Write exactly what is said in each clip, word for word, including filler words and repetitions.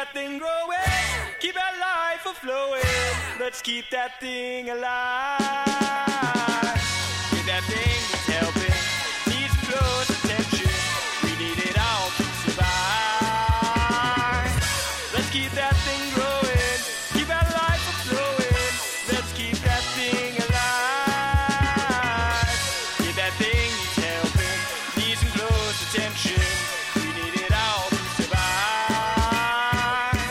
that thing growing, keep that life a-flowing. Let's keep that thing alive. Keep that thing that's helping, needs close attention. We need it all to survive. Let's keep that thing growing, keep that life a-flowing. Let's keep that thing alive. Keep that thing that's helping, needs some close attention. We need it all to survive.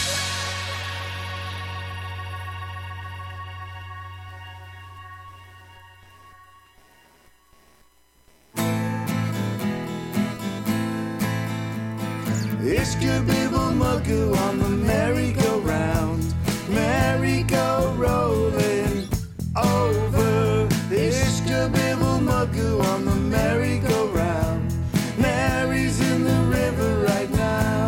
Ishka-bibble muggle on the merry-go-round, merry-go-rolling over. Ishka-bibble muggle on the merry-go-round, Mary's in the river right now.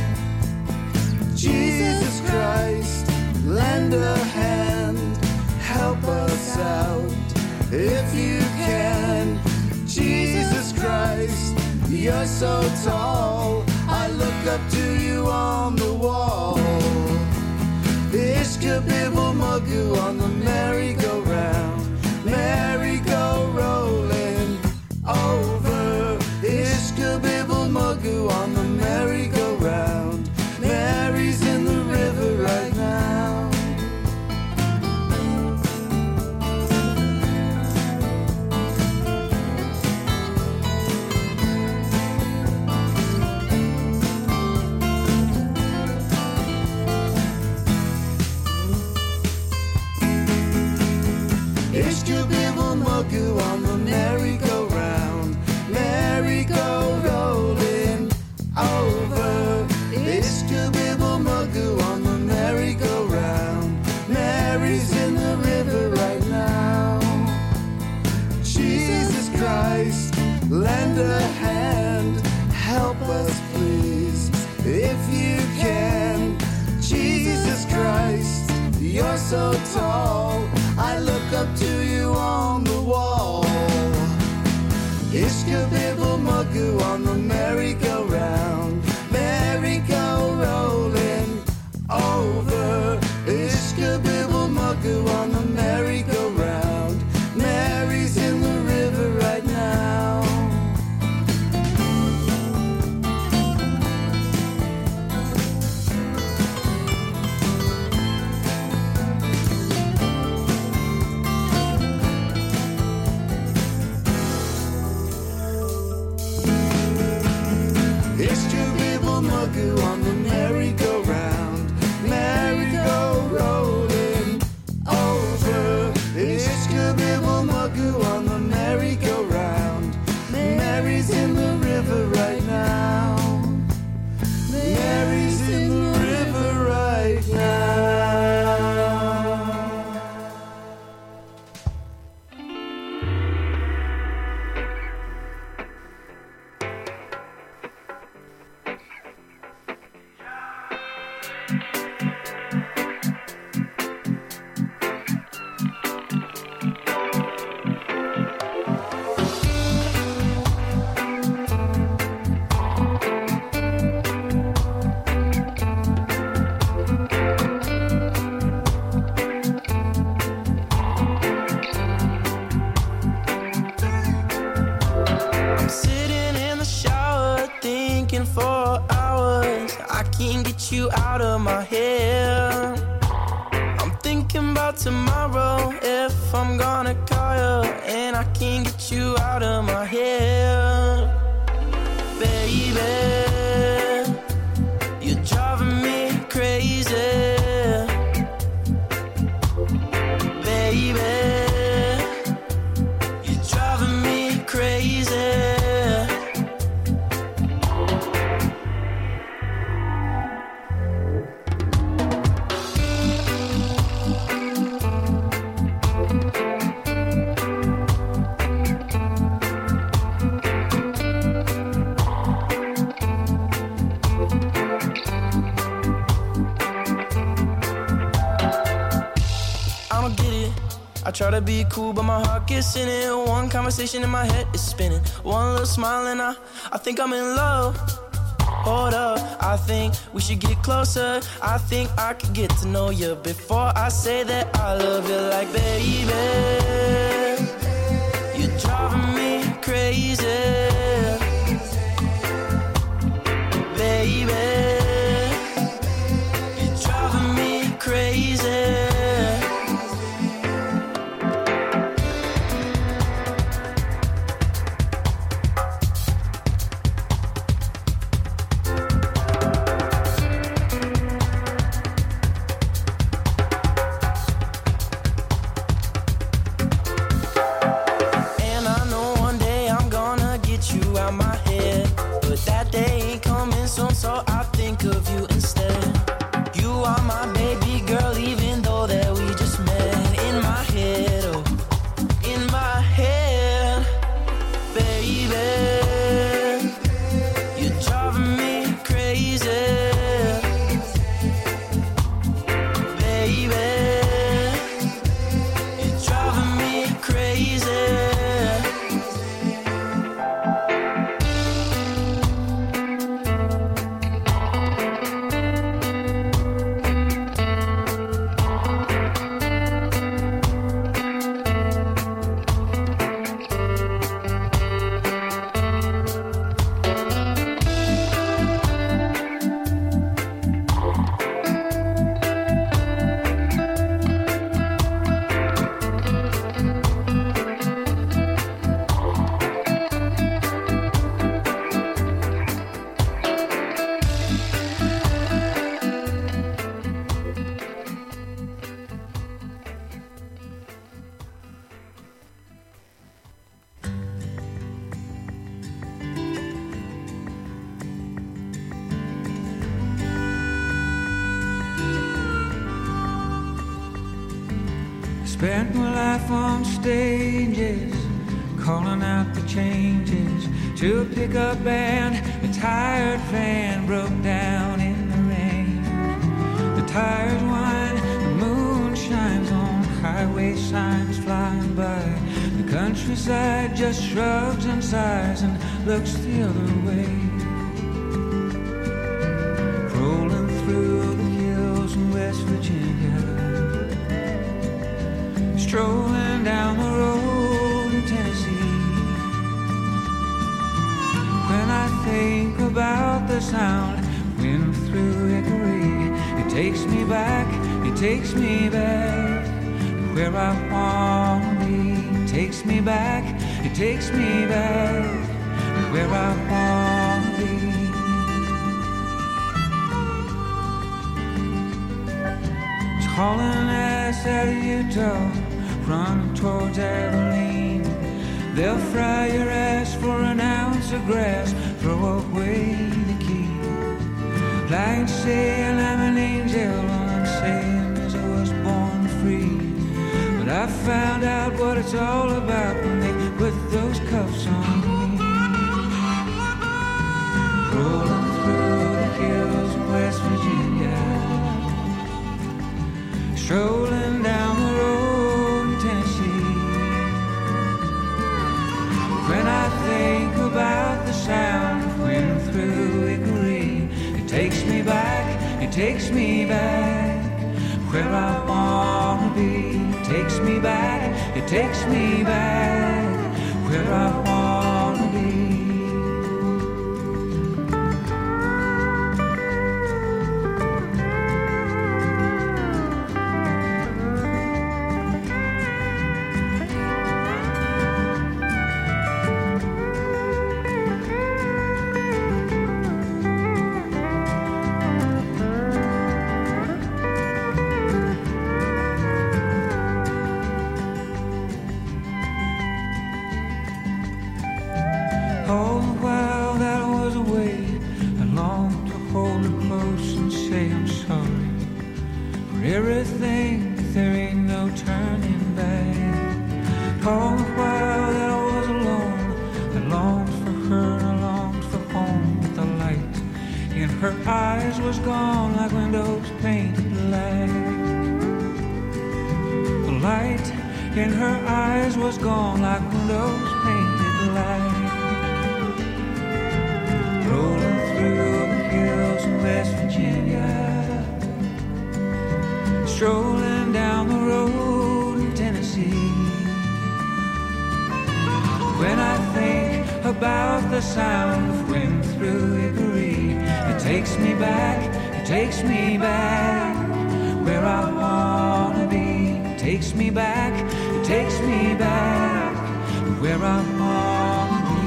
Jesus Christ, lend a hand, help us out if you can. Jesus Christ, you're so tall, I look up to you on the wall. Ishka-bibble muggle on the merry-go-round, merry-go-rolling over. Ishka-bibble muggle on the merry-go-round, Mary's in the river right now. Ishka-bibble muggle on the merry-go-round, merry-go-rolling over. Ishka-bibble muggle on the merry-go-round, Mary's in the river right now. Jesus Christ, lend a hand, help us please, if you can. Jesus Christ, you're so tall, I look up to you on the wall. Ishka-bibble muggle on the merry-go-round, merry-go-rolling over. Ishka-bibble muggle on the merry-go-round, Mary's in the river right now. Ishka-bibble muggle on the merry-go-round, merry-go-rolling over. Ishka-bibble muggle on the merry-go-round, Mary's in the river right now. Mary's in the river right now. I'm sitting in the shower thinking for hours. I can't get you out of my head. I'm thinking about tomorrow, if I'm gonna call you, and I can't get you out of my head. Baby, you're driving me crazy. Baby, you're driving me crazy. I try to be cool, but my heart gets in it. One conversation in my head is spinning. One little smile and I, I think I'm in love. hold up, I think we should get closer. I think I could get to know you before I say that I love you. Like, baby, you're driving me crazy. Baby, you're driving me crazy. So I think of you instead. You are my baby girl, even though that we just met. In my head, oh, in my head, baby, you're driving me crazy. Baby, you're driving me crazy. Spent my life on stages, calling out the changes to a pickup band. A tired van broke down in the rain. The tires whine, the moon shines on highway signs flying by. The countryside just shrugs and sighs and looks the other way. Rolling through the hills in West Virginia, strolling down the road in Tennessee. When I think about the sound wind through Hickory, it takes me back, it takes me back to where I wanna be. It takes me back, it takes me back to where I wanna be. It's hauling ass out of Utah, running towards Abilene. They'll fry your ass for an ounce of grass, throw away the key. Like saying I'm an angel, all I'm saying is I was born free. But I found out what it's all about when they put those cuffs on me. Rolling through the hills of West Virginia, strolling down the road in Tennessee. When I think about the sound of wind through Hickory, it takes me back, it takes me back where I wanna be. It takes me back, it takes me back where I wanna be. All the while that I was away, I longed to hold her close and say I'm sorry for everything, but there ain't no turning back. All the while that I was alone, I longed for her and I longed for home, but the light in her eyes was gone like windows painted black. The light in her eyes was gone like windows painted black. Rolling through the strolling down the road in Tennessee. When I think about the sound of wind through Hickory, it takes me back, it takes me back where I wanna be. It takes me back, it takes me back where I wanna be.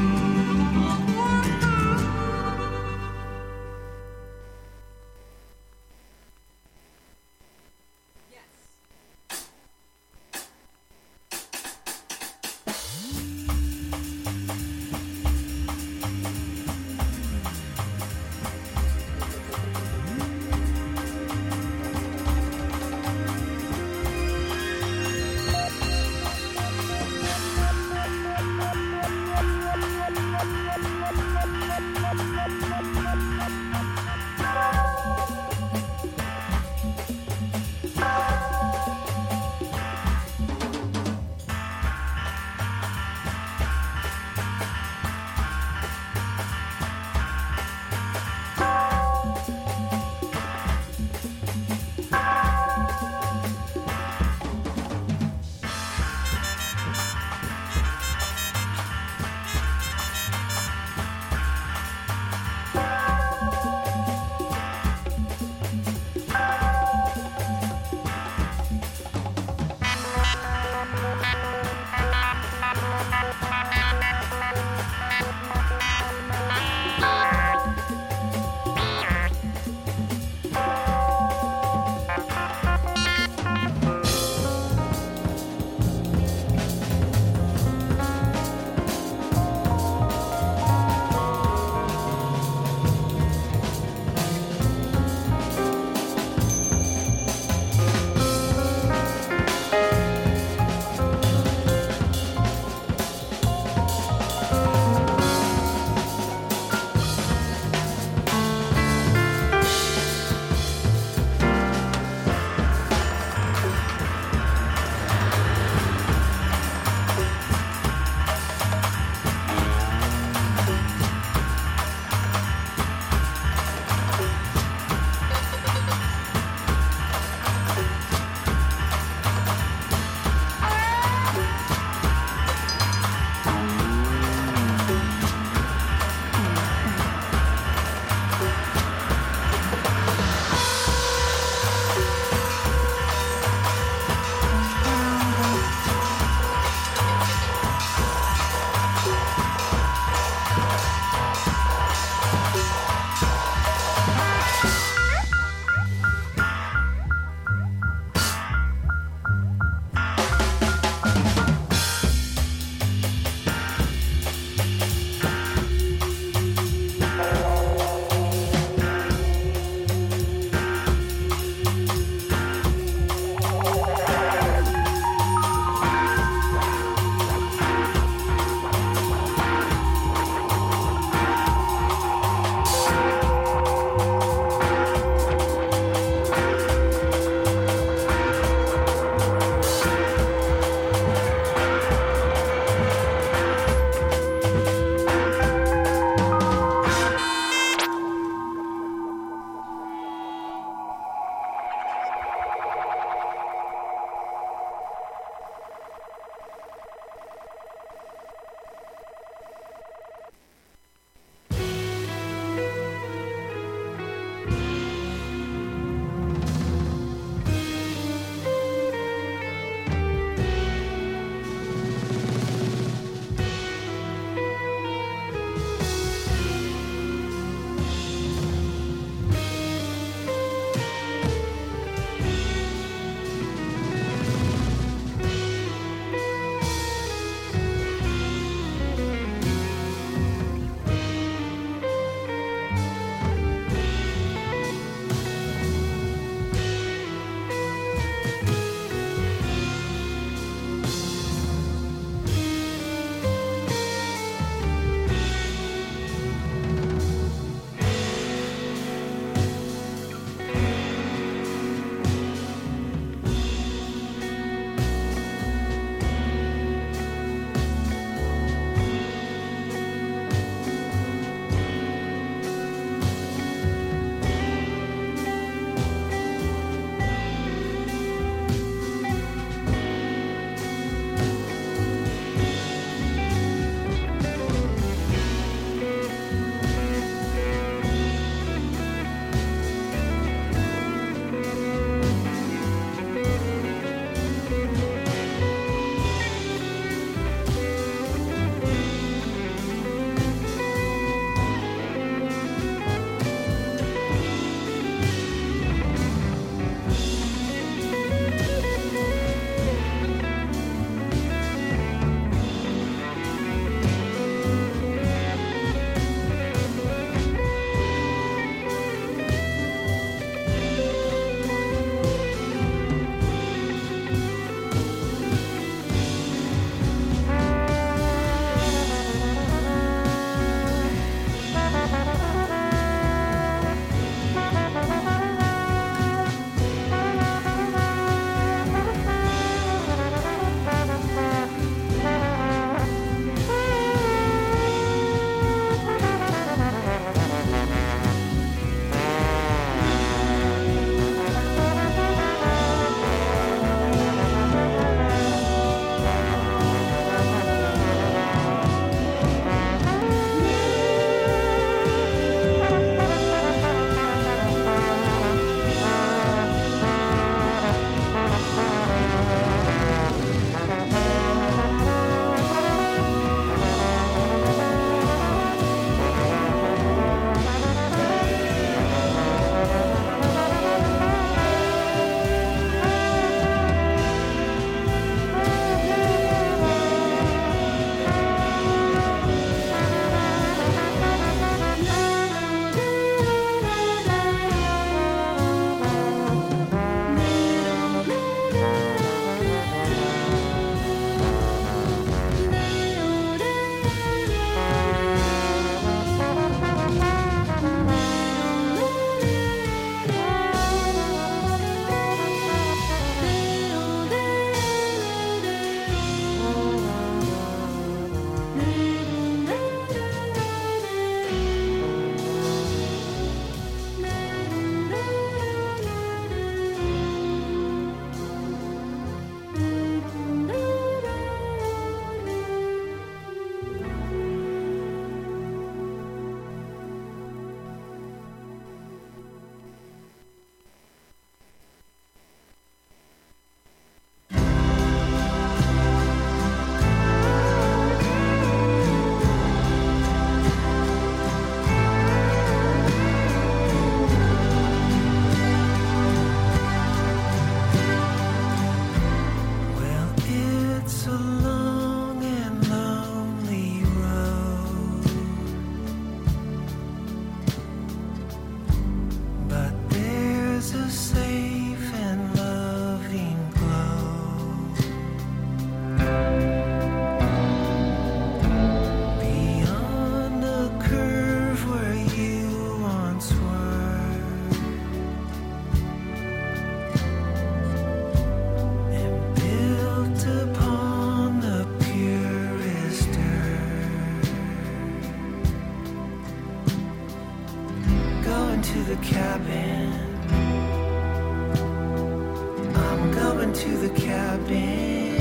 cabin. I'm going to the cabin.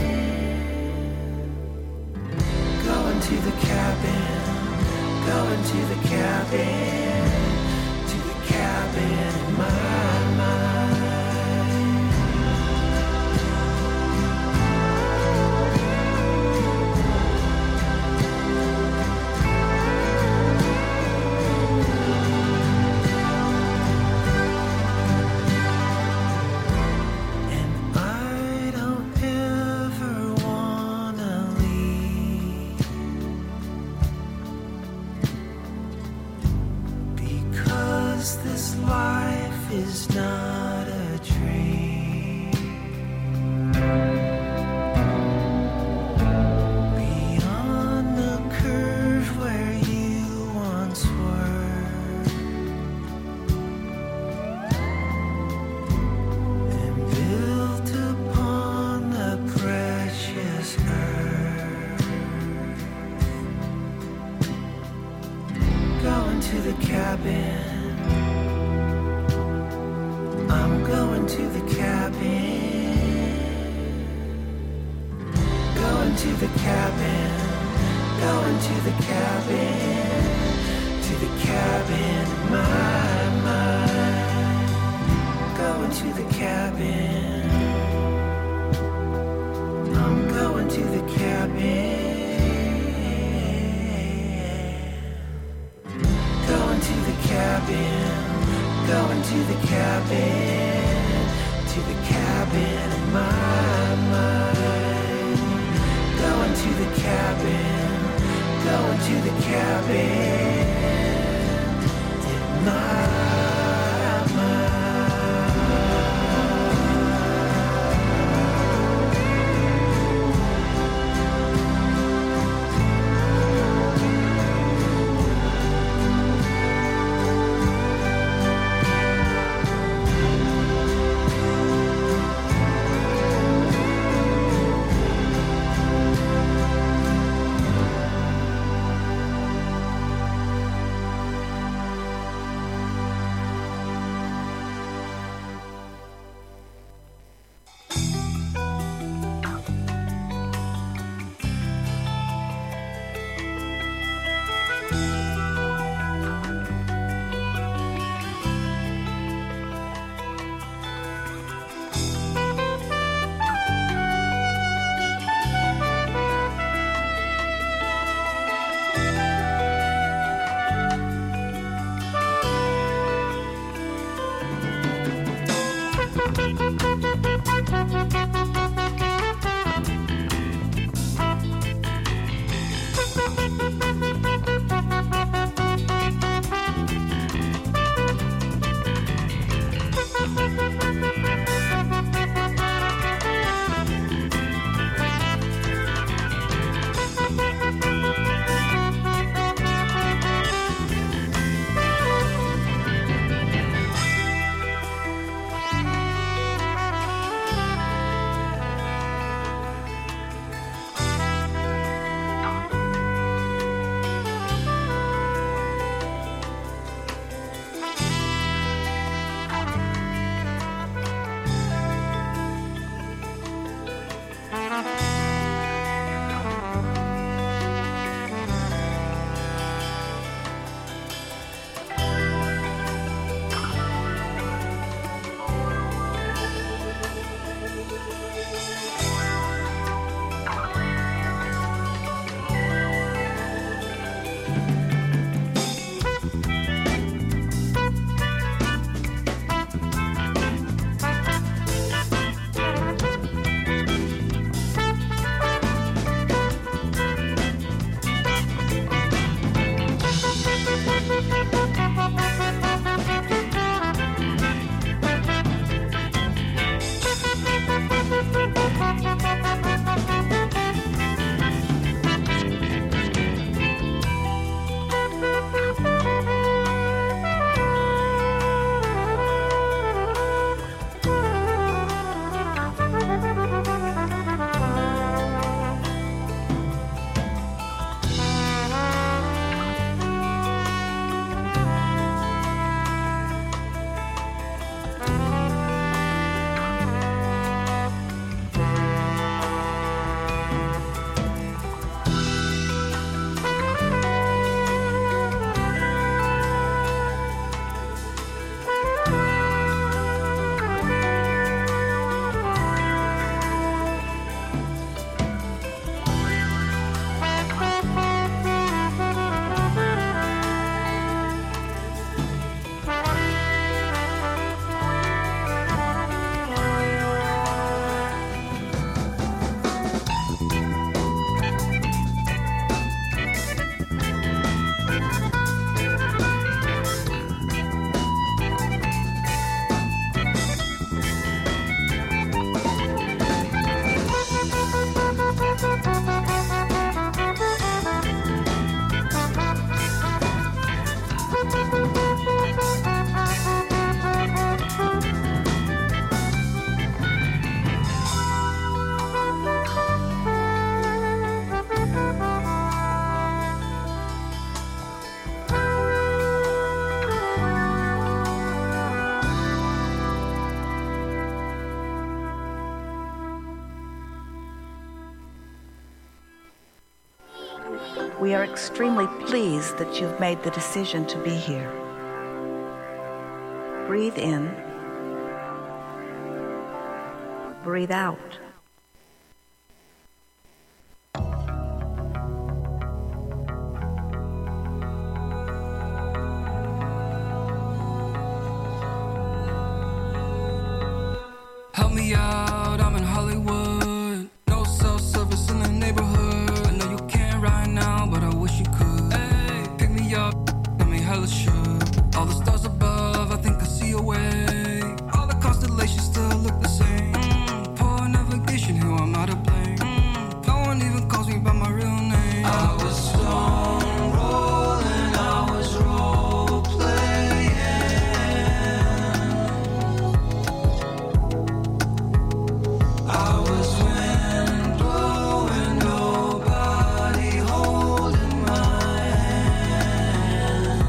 Going to the cabin. Going to the cabin. To the cabin in my mind. This life is not a dream. Beyond the curve where you once were, and built upon the precious earth. Going to the cabin. I'm going to the cabin. Going to the cabin. Going to the cabin. To the cabin in my mind. Going to the cabin. I'm going to the cabin. Going to the cabin. Going to the cabin, to the cabin in my mind. Going to the cabin, going to the cabin in my mind. We are extremely pleased that you've made the decision to be here. Breathe in. Breathe out. Help me out, I'm in Hollywood. No cell service in the neighborhood. I know you can't right now, but I wish you could. Hey, pick me up, got me hella shook. All the stars above, I think I see a way. All the constellations still look the same. Mm, poor navigation, who I'm not to blame. Mm, no one even calls me by my real name. I was stone rolling, I was role playing. I was wind blowing, nobody holding my hand.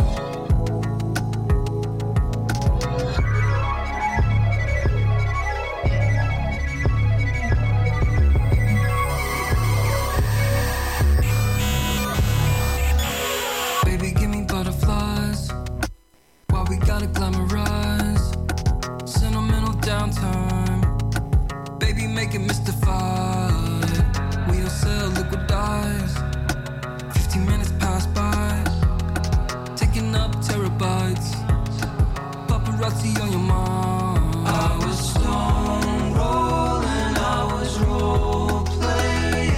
Baby, give me butterflies. Why we gotta glamorize sentimental downtime? Baby, make it mystified. We don't sell liquidize. Fifteen minutes pass by, taking up terabytes. Paparazzi on your mind. I was stone rolling, I was role playing.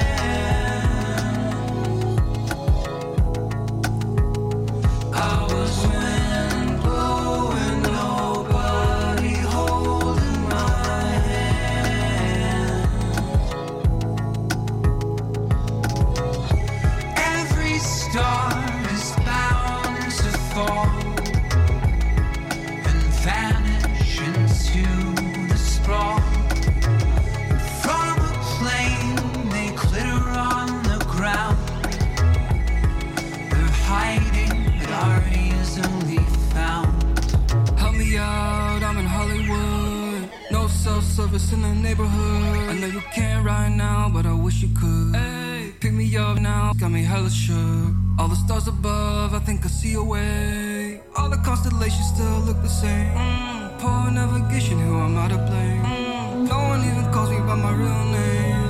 I was wind blowing, nobody holding my hand. Every star is bound to fall and vanish into the sprawl. From a plane, they glitter on the ground. They're hiding, but are easily found. Help me out, I'm in Hollywood. No cell service in the neighborhood. I know you can't right now, but I wish you could. Hey, pick me up now, got me hella shook. All the stars above, I think I see a way. All the constellations still look the same. Mm, poor navigation, who I'm not to blame. Mm, no one even calls me by my real name.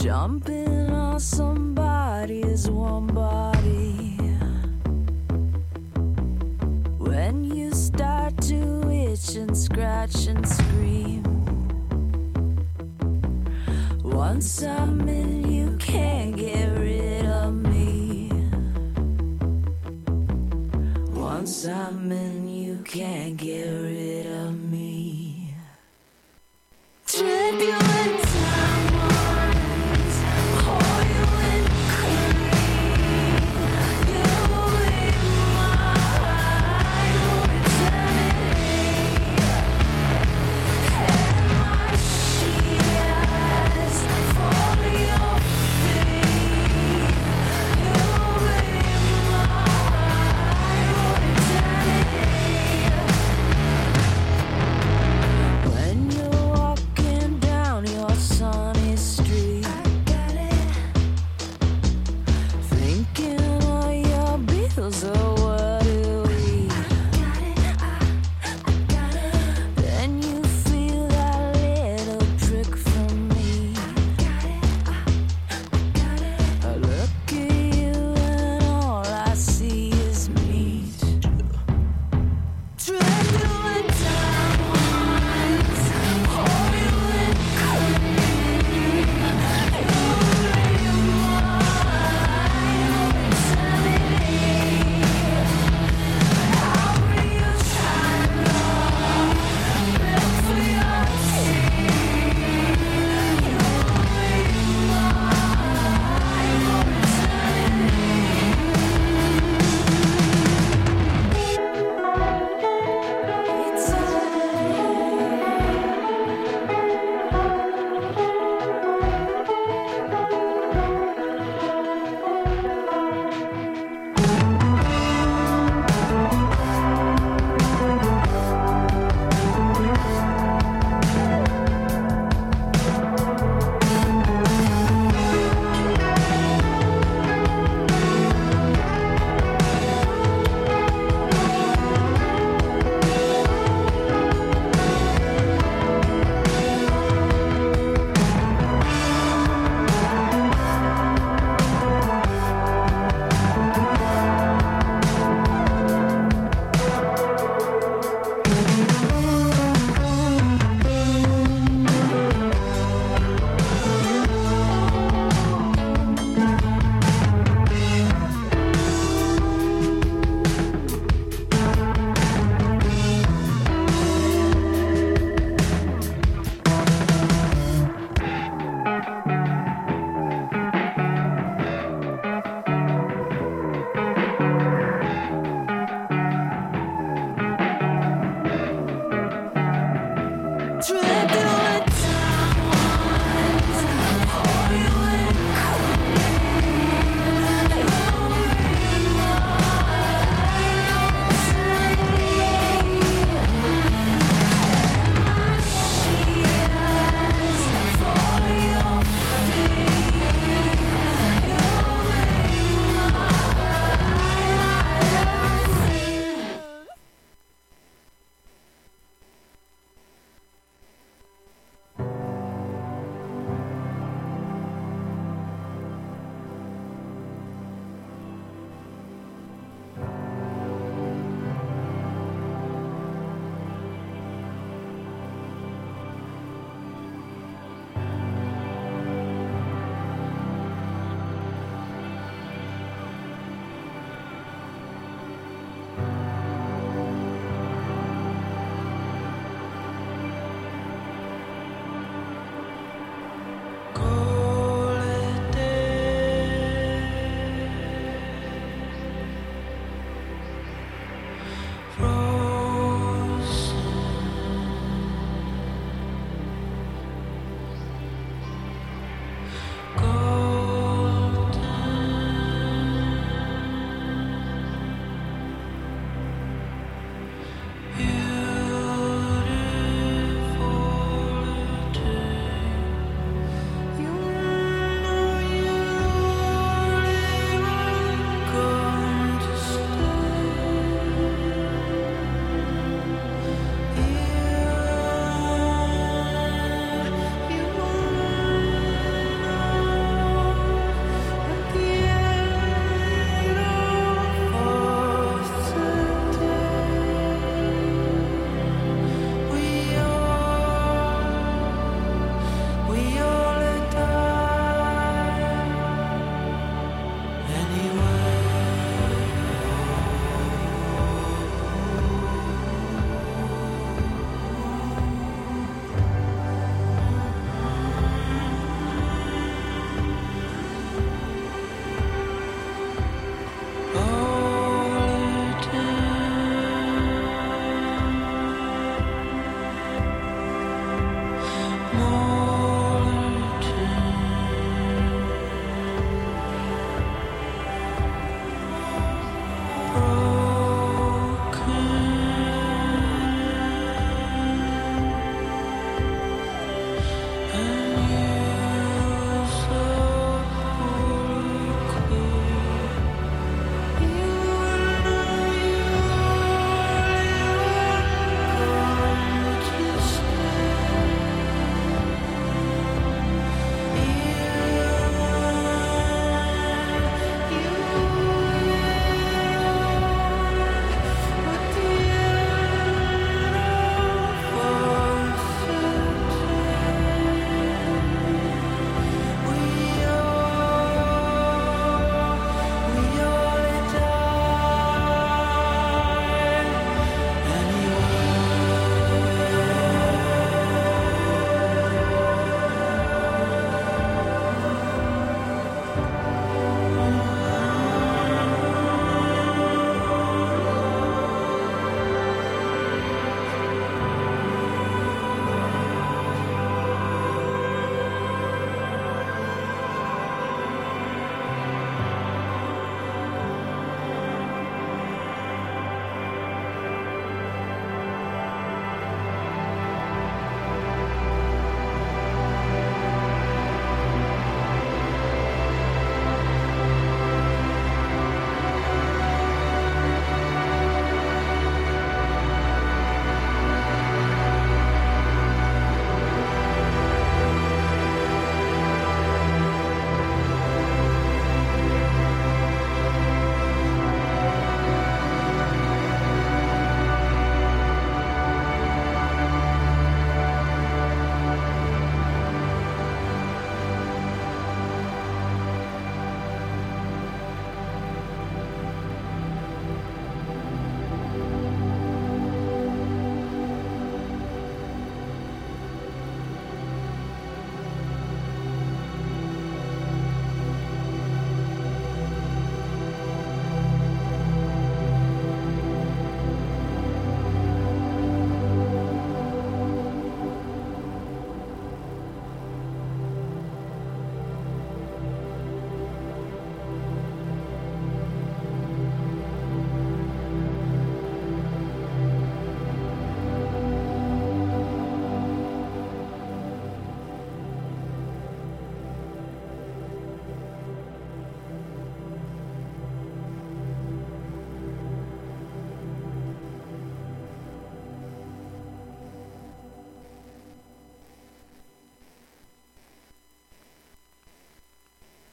Jumping on somebody's warm body. When you start to itch and scratch and scream. Once I'm in, you can't get rid of me. Once I'm in, you can't get rid of me. Turbulent times, oil and cream. You're in my eternity. And my shears for your feet. You're in my eternity. When you're walking down your sunny street, thinking of your bills or what to eat, then you feel that little prick from me. I look at you and all I see is meat. Turbulent times, oil and cream. You're in my eternity. I'll bring you China, milk for your tea. You're in turbulent times, oil and cream. You're in my eternity. And my shears for your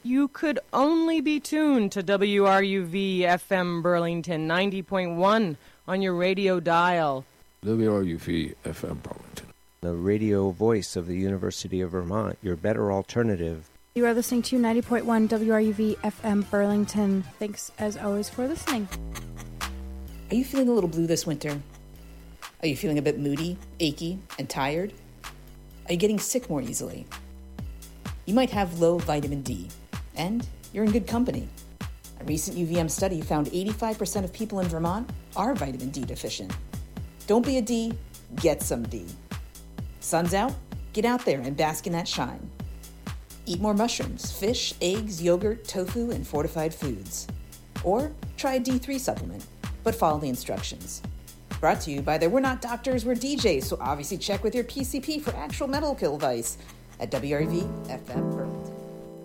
You could only be tuned to W R U V F M Burlington ninety point one on your radio dial. W R U V F M Burlington, the radio voice of the University of Vermont, your better alternative. You are listening to ninety point one W R U V F M Burlington. Thanks, as always, for listening. Are you feeling a little blue this winter? Are you feeling a bit moody, achy, and tired? Are you getting sick more easily? You might have low vitamin D, and you're in good company. A recent U V M study found eighty-five percent of people in Vermont are vitamin D deficient. Don't be a D, get some D. Sun's out, get out there and bask in that shine. Eat more mushrooms, fish, eggs, yogurt, tofu, and fortified foods. Or try a D three supplement, but follow the instructions. Brought to you by the We're Not Doctors, We're D Js, so obviously check with your P C P for actual medical advice at W R U V F M Burlington.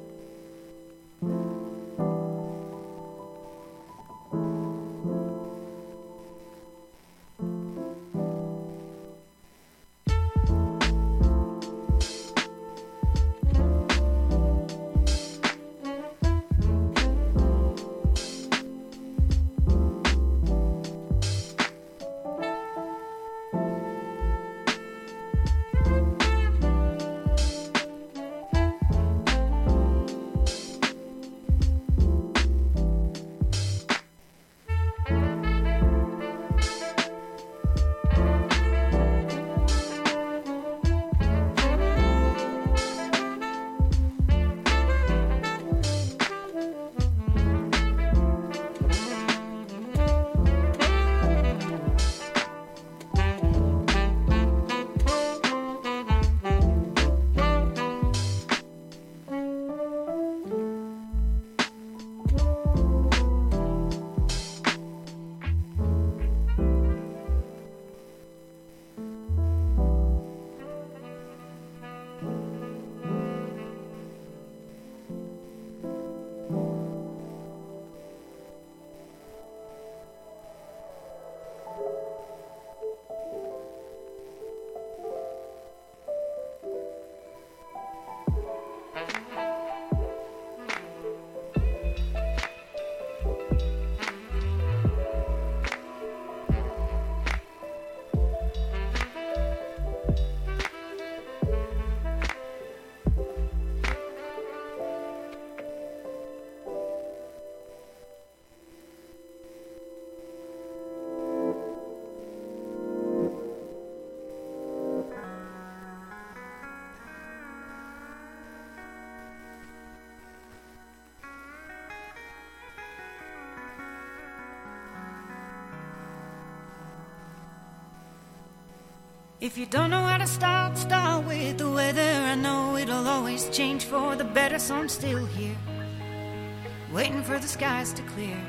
If you don't know how to start, start with the weather. I know it'll always change for the better, so I'm still here, waiting for the skies to clear.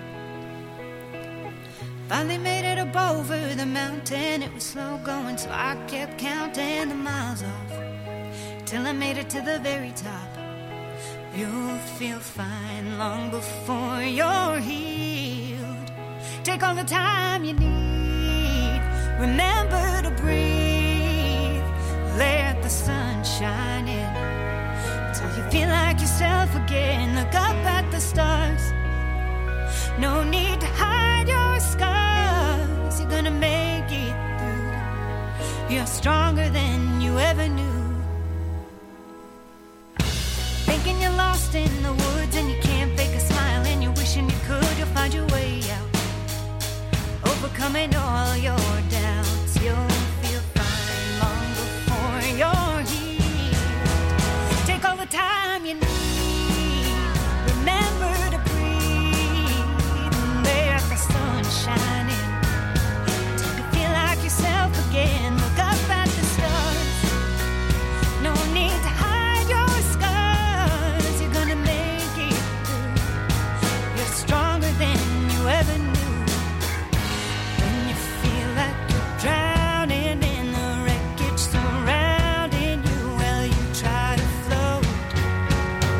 Finally made it up over the mountain. It was slow going, so I kept counting the miles off, till I made it to the very top. You'll feel fine long before you're healed. Take all the time you need. Remember to breathe. Let the sun shine in till you feel like yourself again. Look up at the stars. No need to hide your scars. You're gonna make it through. You're stronger than you ever knew. Thinking you're lost in the woods and you can't fake a smile and you're wishing you could. You'll find your way out, overcoming all your doubts. You'll feel fine long before you're healed. Take all the time you need. Remember to breathe and let the sun shine in till you feel like yourself again. Look up at the stars. No need to hide your scars. You're gonna make it through. You're stronger than you ever knew. When you feel like you're drowning in the wreckage surrounding you, well, you try to float.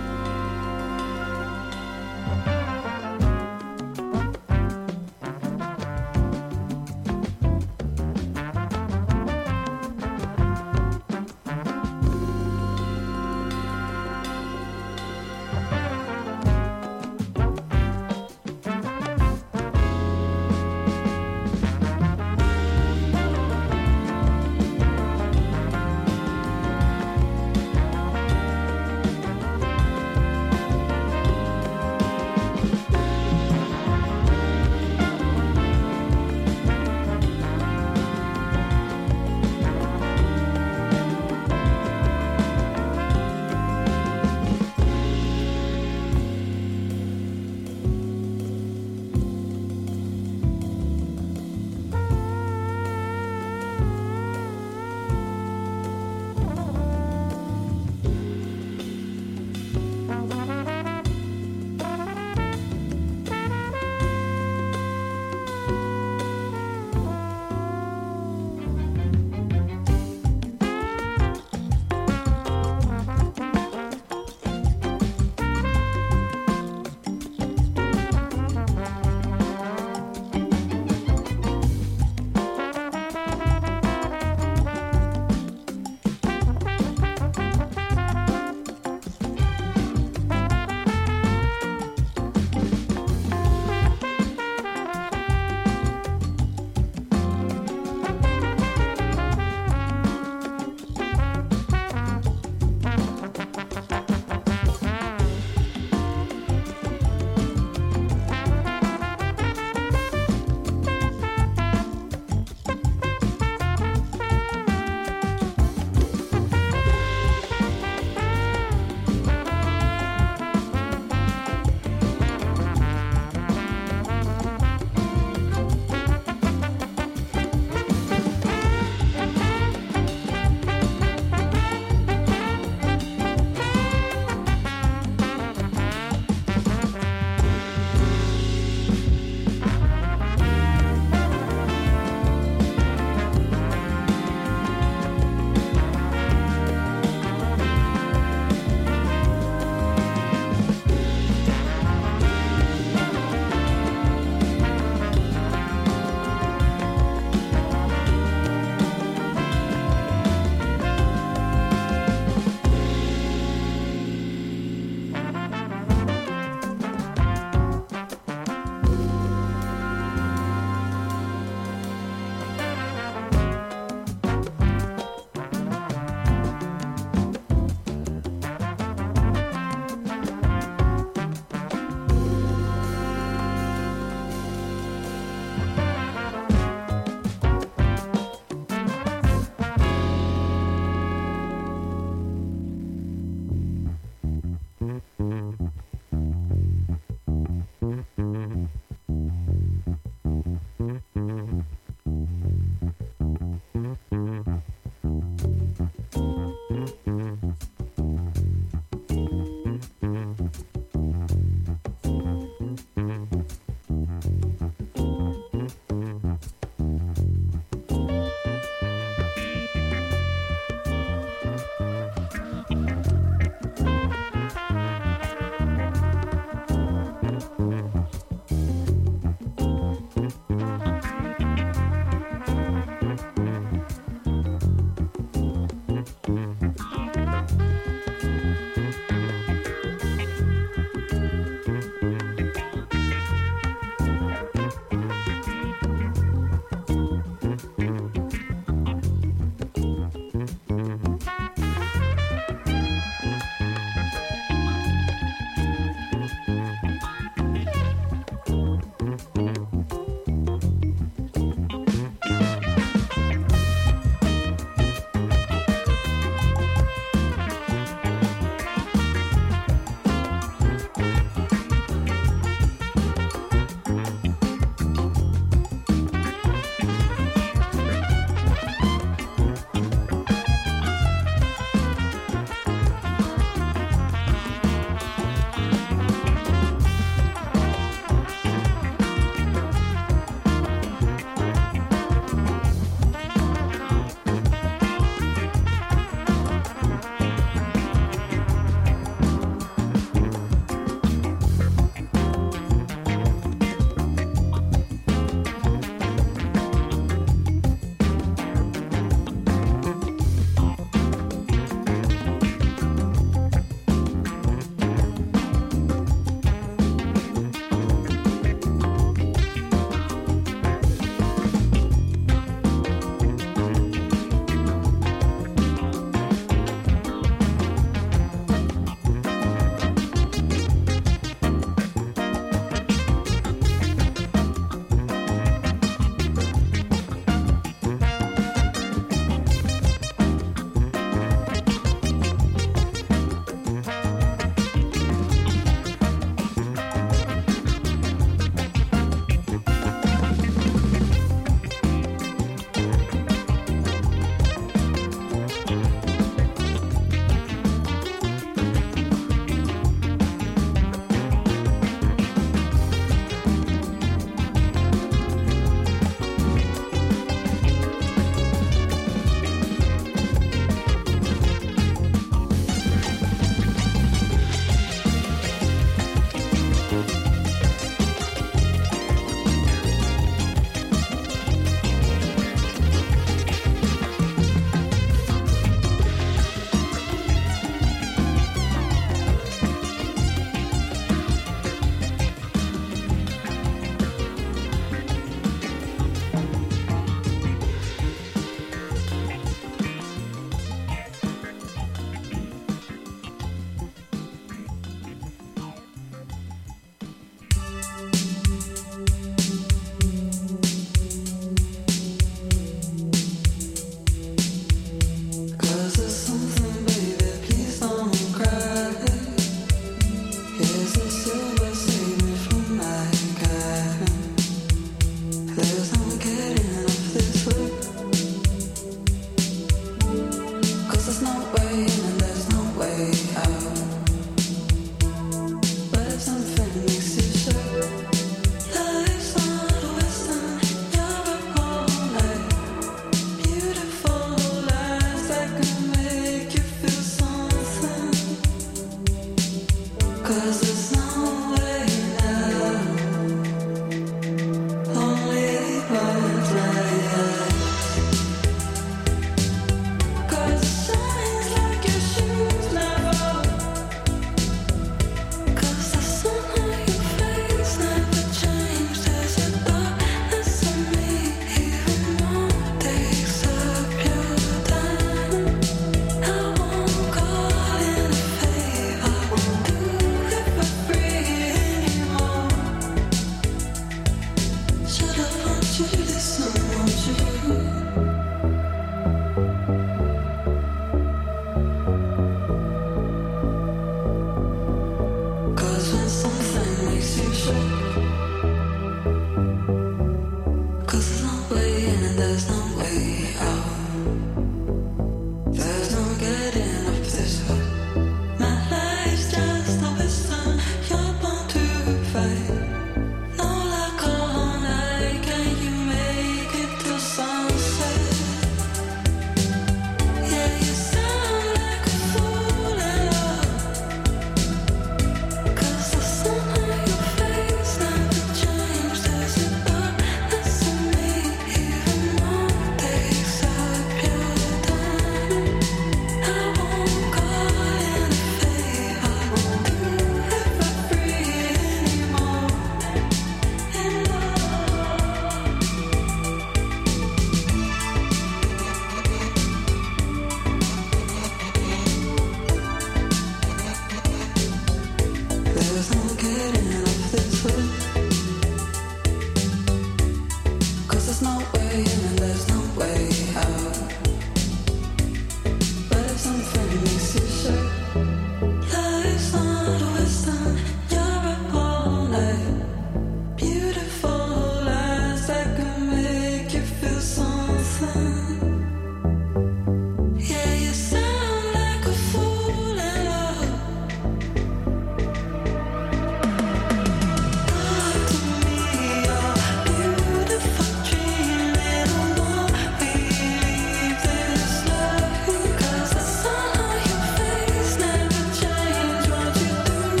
Cause the sun on your face never changed what you do.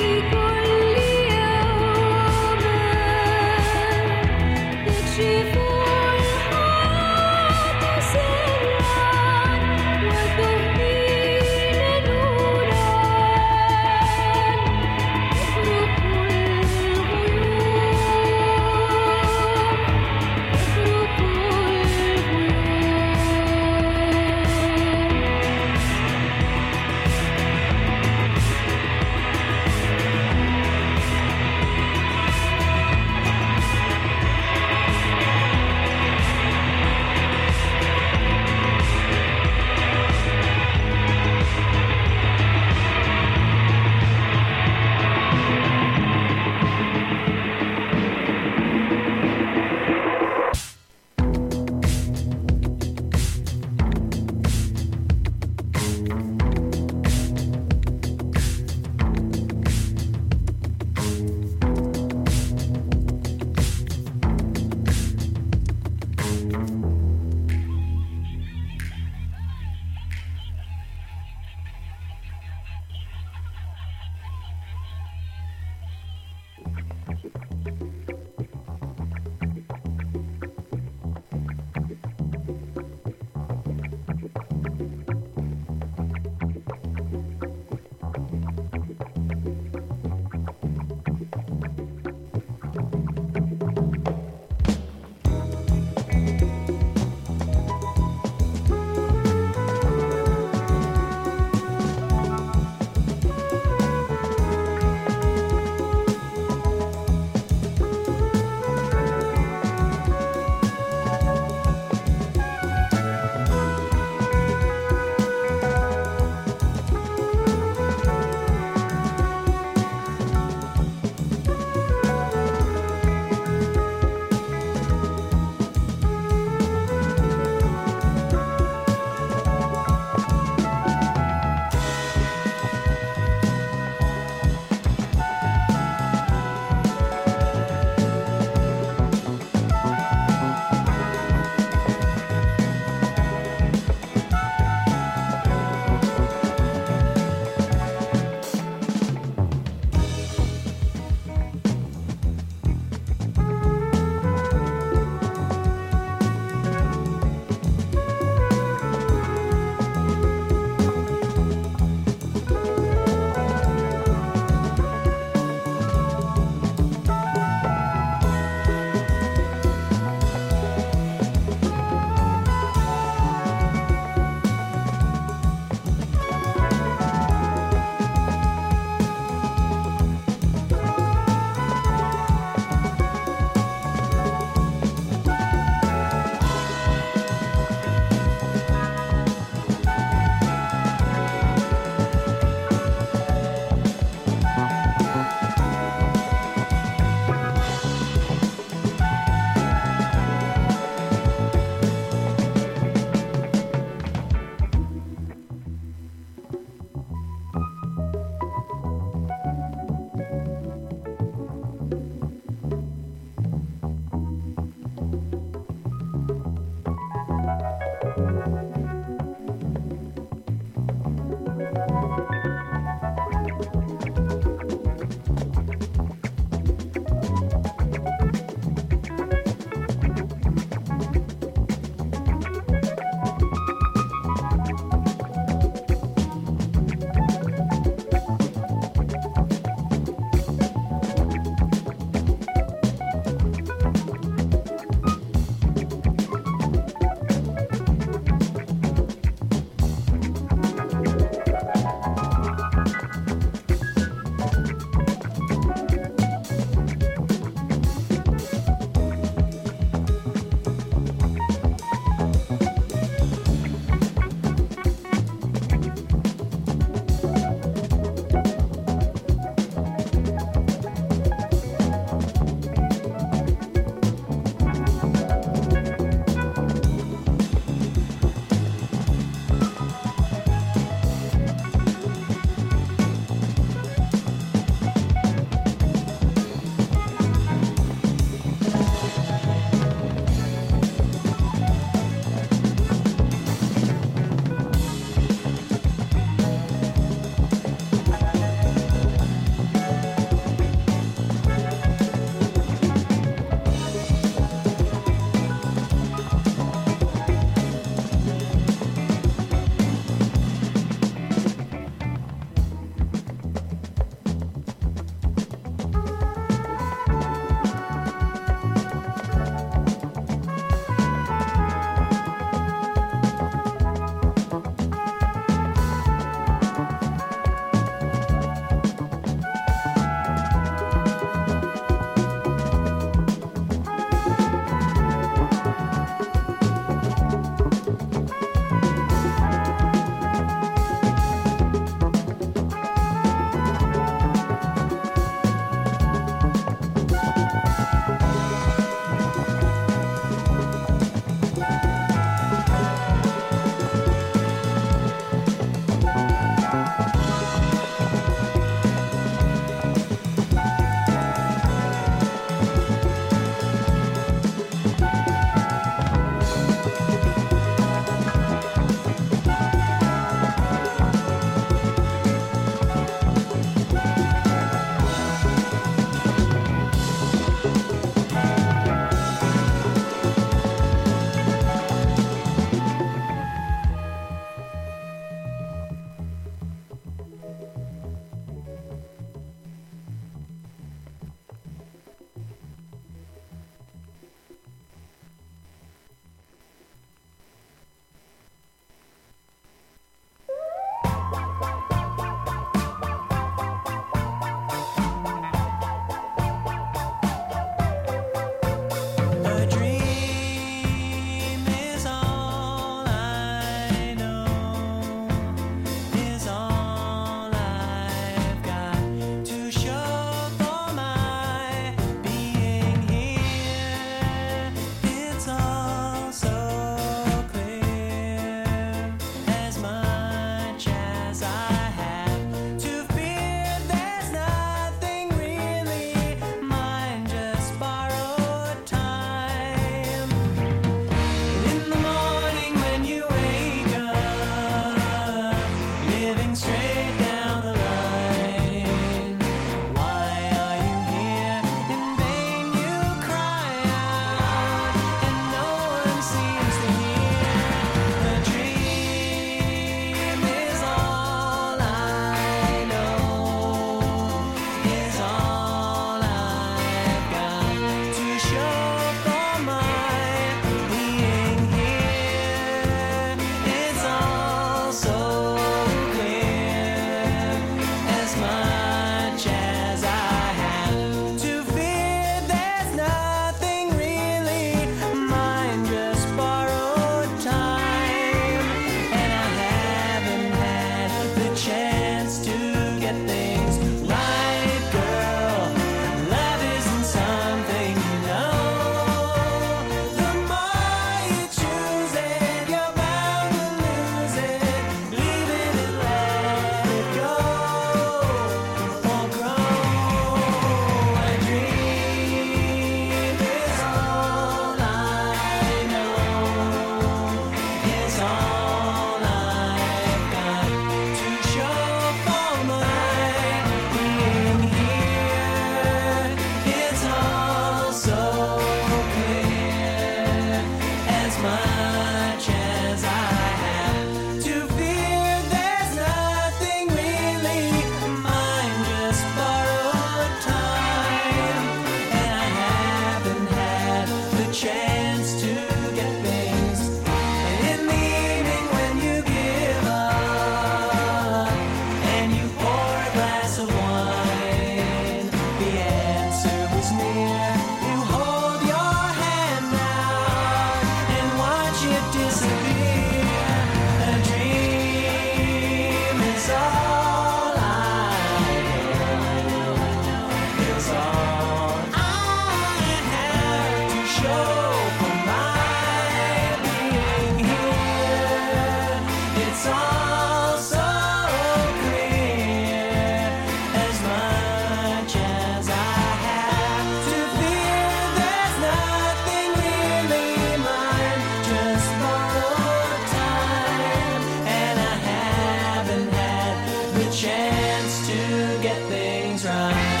a chance to get things right.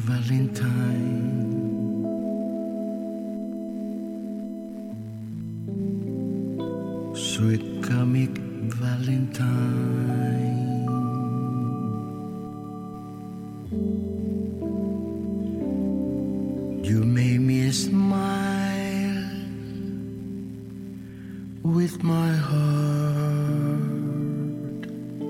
Valentine. Sweet comic Valentine. You made me smile with my heart.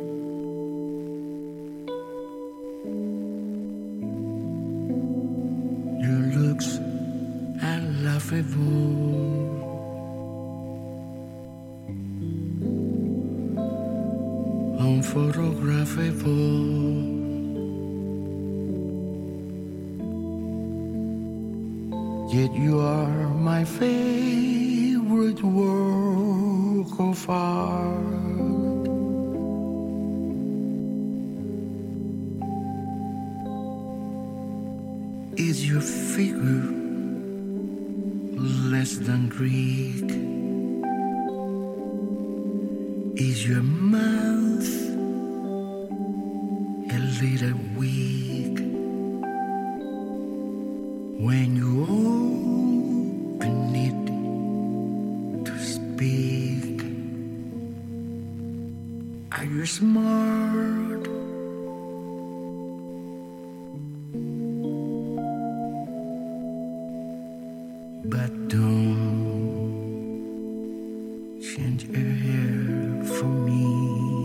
Your looks are laughable. Unphotographable. Yet you are my favorite work of art. Is your figure less than Greek? Is your mouth a little weak? When you open it to speak, are you smart